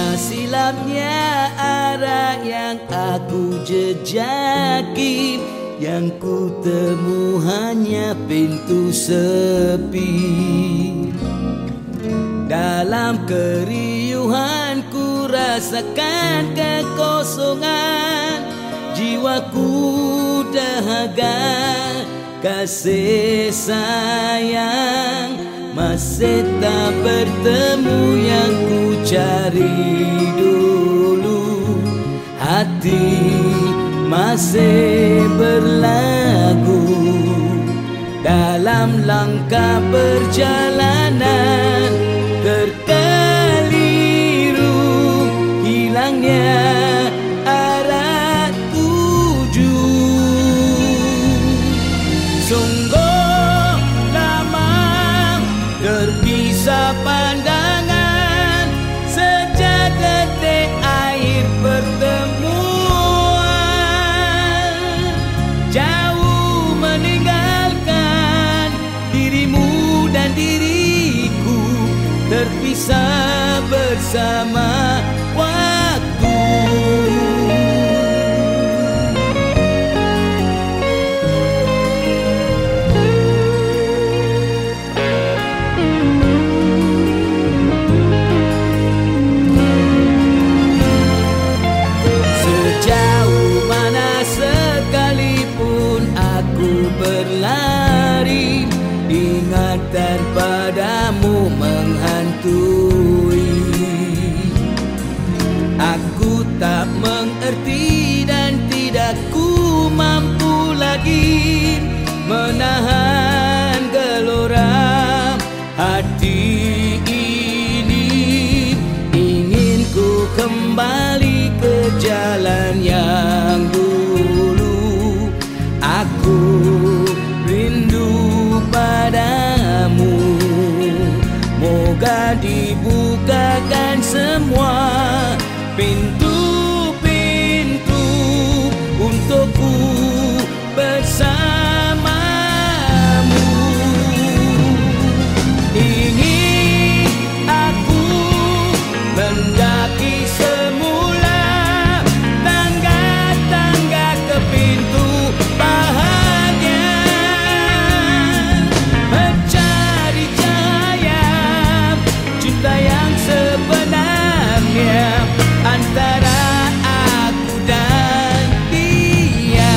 Silapnya arah yang aku jejaki, yang ku temu hanya pintu sepi. Dalam keriuhan ku rasakan kekosongan, jiwaku dahaga kasih sayang. Masih tak bertemu yang ku cari dulu, hati masih berlagu. Dalam langkah perjalanan terkeliru, hilangnya arah tuju. Sungguh lama terpisah pandangan, sejak detik air pertemuan. Jauh meninggalkan dirimu dan diriku, terpisah bersama waktu. Berlari, ingatan padamu menghantui. Aku tak mengerti dan tidak ku mampu lagi menahan gelora hati ini. Ingin ku kembali ke jalan yang dulu. Aku rindu padamu, moga dibukakan semua pintu-pintu untukku bersamamu. Ingin aku mendaki semula tangga-tangga ke pintu bahagia, mencari cahaya cinta yang sebenarnya antara aku dan dia.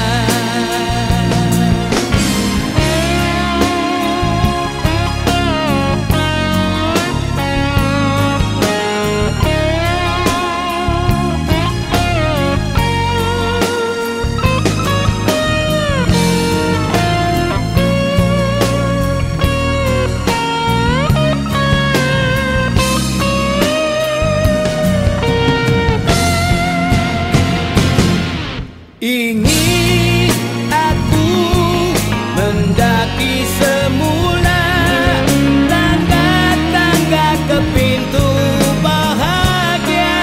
Ingin aku mendaki semula tangga-tangga ke pintu bahagia,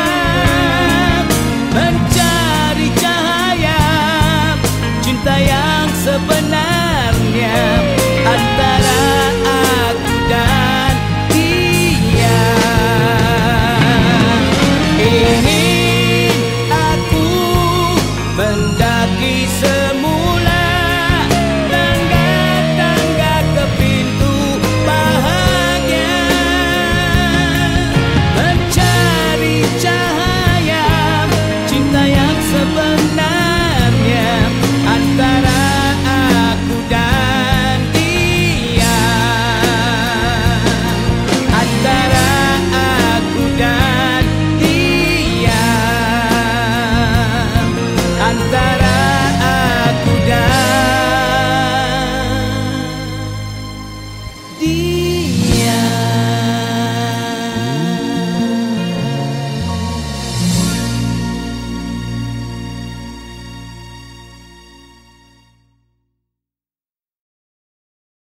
mencari cahaya cinta yang sebenarnya antara aku dan dia. Ingin aku mendaki semula tangga-tangga ke pintu bahagia, mencari cahaya cinta yang sebenarnya antara aku dan dia. Antara aku dan dia. Antara aku dan dia.